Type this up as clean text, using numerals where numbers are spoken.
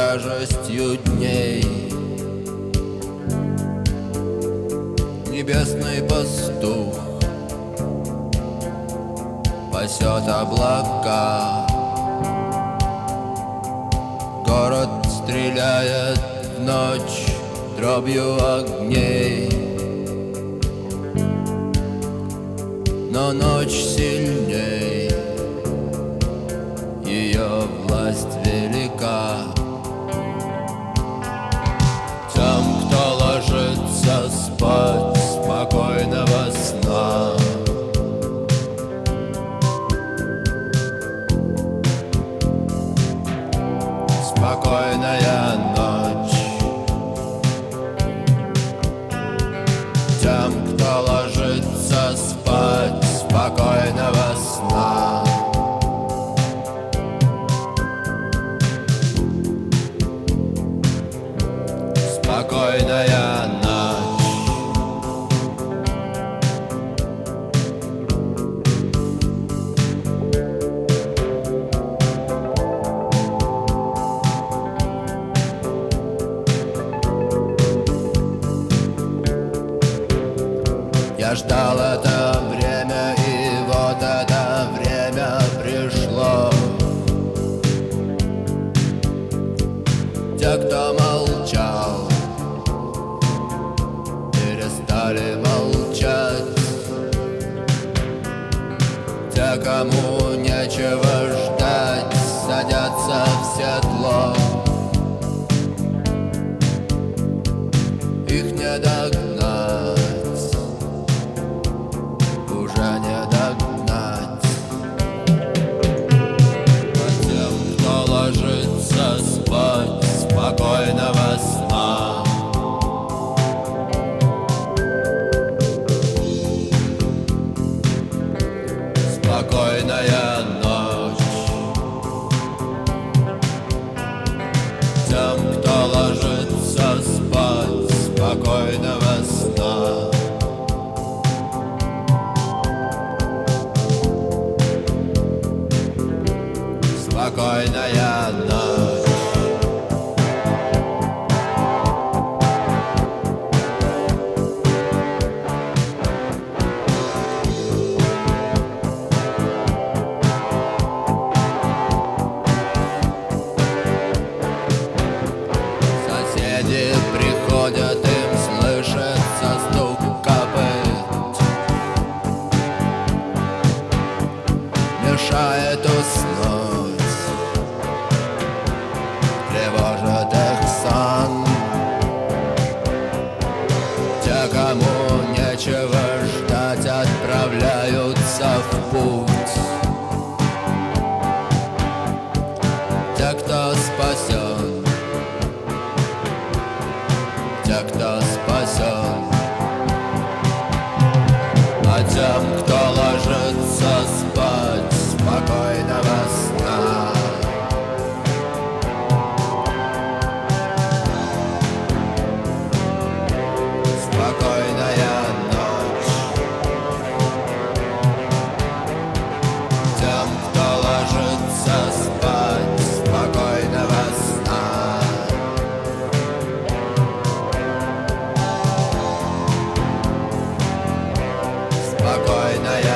тяжестью дней. Небесный пастух пасет облака. Город стреляет в ночь дробью огней, но ночь сильней, ее власть велика. Тем, кто ложится спать, спокойного сна. Спокойная ночь. Тем, кто ложится спать, спокойного сна. Спокойная ночь. Я ждал это время, и вот это время пришло. Те, кто молчал, перестали молчать. Те, кому нечего ждать, садятся в седло. Их не догнать, уже не догнать. А тем, кто ложится спать, спокойного сна. Спокойная ночь. Тем, кто ложится спать, спокойного сна. Спокойная ночь. Соседи приходят, им слышится стук копыт, мешает уснуть, тревожит их сон. Те, кому нечего ждать, отправляются в путь. Те, кто спасен, те, кто спасен. А тем, кто ложится спать, спокойного сна. Спокойная ночь. Тем, кто ложится спать, спокойного сна. Спокойная